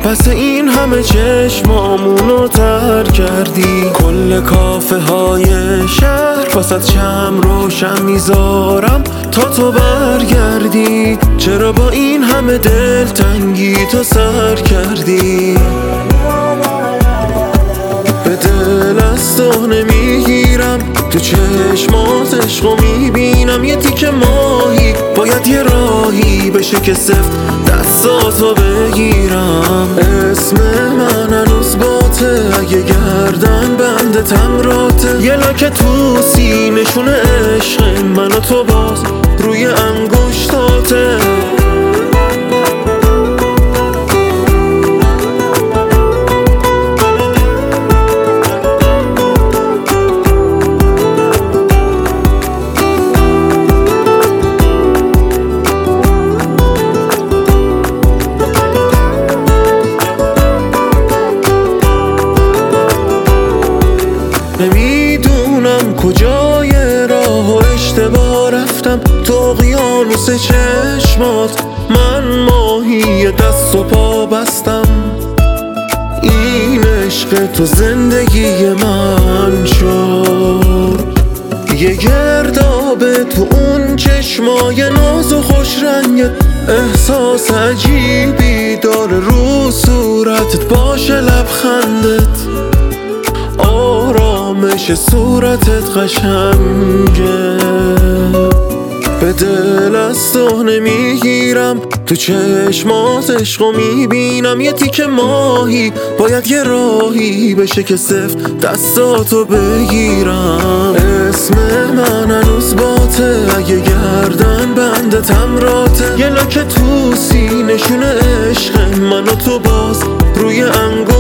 پس این همه چشمامونو تر کردی. کل کافه های شهر واسه شم روشن میذارم تا تو برگردی. چرا با این همه دلتنگی تو سر کردی؟ به دل از تو نمیگیرم، تو چشمات عشقو میبینم یه تیکه ماهی. باید یه راهی بشه که سفت دستاتو بگیرم. اسم من هنوز باته، اگه گردن بنده تمراته. یه لاک تو سینشون عشق من و تو باز روی انگشتاته. نمیدونم کجای راه و اشتباه رفتم، تو اقیانوس چشمات من ماهی دست و پا بستم. این عشق تو زندگی من شد، یه گردابه تو اون چشمای ناز و خوش رنگت. احساس عجیبی داره رو صورتت، باشه لبخندت، آرامش صورتت قشنگه. به دل از تو نمیگیرم، تو چشمات عشقو میبینم یه تیکه ماهی. باید یه راهی بشه که سفت دستاتو بگیرم. اسم من هنوز باته، اگه گردن بنده تمراته. یه لاک تو سینشون عشق من و تو باز روی انگشتاته.